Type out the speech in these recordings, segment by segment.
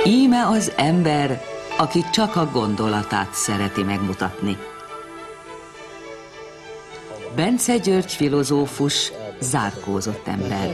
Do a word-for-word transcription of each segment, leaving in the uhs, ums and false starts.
Íme az ember, aki csak a gondolatát szereti megmutatni. Bence György filozófus zárkózott ember.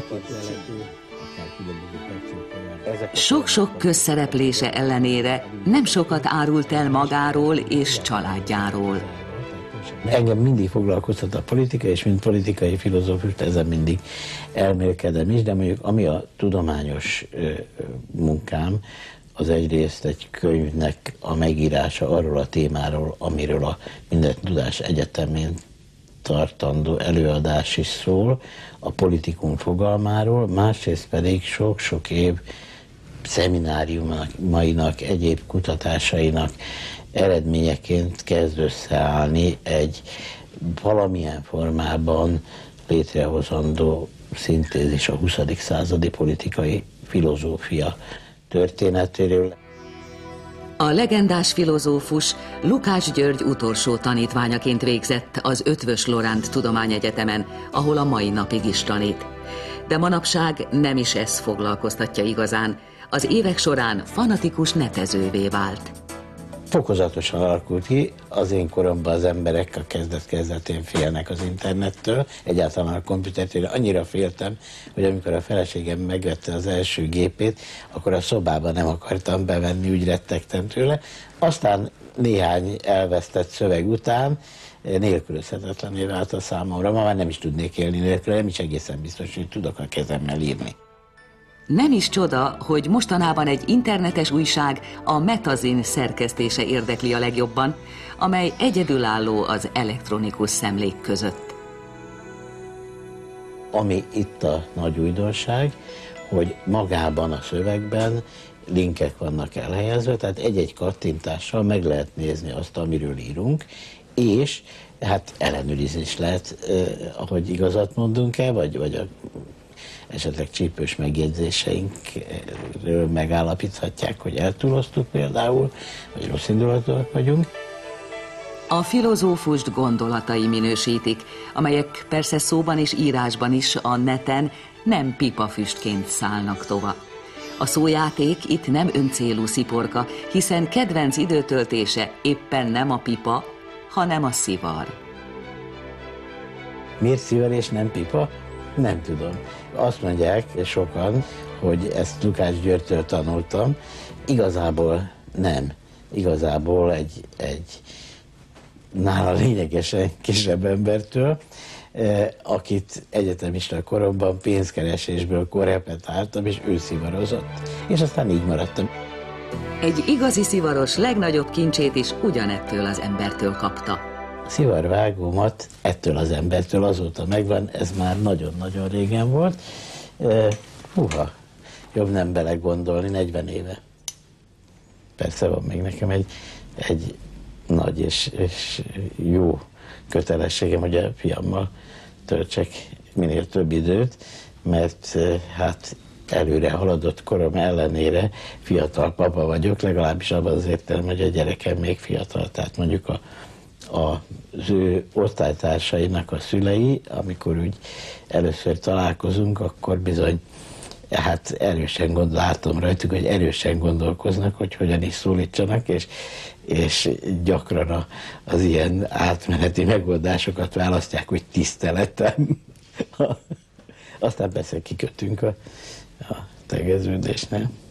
Sok-sok közszereplése ellenére nem sokat árult el magáról és családjáról. Engem mindig foglalkoztat a politika, és mint politikai filozófus ezen mindig elmélkedem is, de mondjuk ami a tudományos ö, munkám, az egyrészt egy könyvnek a megírása arról a témáról, amiről a Minden Tudás Egyetemén tartandó előadás is szól, a politikum fogalmáról, másrészt pedig sok-sok év szemináriumainak, egyéb kutatásainak eredményeként kezd összeállni egy valamilyen formában létrehozandó szintézis a huszadik századi politikai filozófia történetéről. A legendás filozófus Lukács György utolsó tanítványaként végzett az Eötvös Loránd Tudományegyetemen, ahol a mai napig is tanít. De manapság nem is ez foglalkoztatja igazán. Az évek során fanatikus netezővé vált. Fokozatosan alakult ki, az én koromban az emberek a kezdet-kezdetén félnek az internettől, egyáltalán a komputertől. Annyira féltem, hogy amikor a feleségem megvette az első gépét, akkor a szobába nem akartam bevenni, úgy rettegtem tőle. Aztán néhány elvesztett szöveg után nélkülözhetetlenné vált a számomra. Ma már nem is tudnék élni nélkül, nem is egészen biztos, hogy tudok a kezemmel írni. Nem is csoda, hogy mostanában egy internetes újság, a Metazin szerkesztése érdekli a legjobban, amely egyedülálló az elektronikus szemlék között. Ami itt a nagy újdonság, hogy magában a szövegben linkek vannak elhelyezve, tehát egy-egy kattintással meg lehet nézni azt, amiről írunk, és hát ellenőrizni is lehet, eh, ahogy igazat mondunk-e, vagy, vagy a esetleg csípős megjegyzéseinkről megállapíthatják, hogy eltúloztuk például, vagy rossz indulatúak vagyunk. A filozófust gondolatai minősítik, amelyek persze szóban és írásban is a neten nem pipafüstként szállnak tova. A szójáték itt nem öncélú sziporka, hiszen kedvenc időtöltése éppen nem a pipa, hanem a szivar. Miért szivar és nem pipa? Nem tudom. Azt mondják sokan, hogy ezt Lukács Györgytől tanultam. Igazából nem. Igazából egy, egy nála lényegesen kisebb embertől, eh, akit egyetemista koromban pénzkeresésből korrepetáltam, és ő szivarozott. És aztán így maradtam. Egy igazi szivaros legnagyobb kincsét is ugyanettől az embertől kapta. A szivarvágómat ettől az embertől azóta megvan, ez már nagyon-nagyon régen volt. Húha, jobb nem belegondolni, negyven éve. Persze van még nekem egy, egy nagy és, és jó kötelességem, hogy a fiammal töltsek minél több időt, mert hát előre haladott korom ellenére fiatal papa vagyok, legalábbis abban az értelemben, hogy a gyerekem még fiatal, tehát mondjuk a az ő osztálytársainak a szülei, amikor úgy először találkozunk, akkor bizony, hát erősen gond, látom rajtuk, hogy erősen gondolkoznak, hogy hogyan is szólítsanak, és, és gyakran a, az ilyen átmeneti megoldásokat választják, hogy tiszteletem. Aztán persze kikötünk a, a tegeződésnél.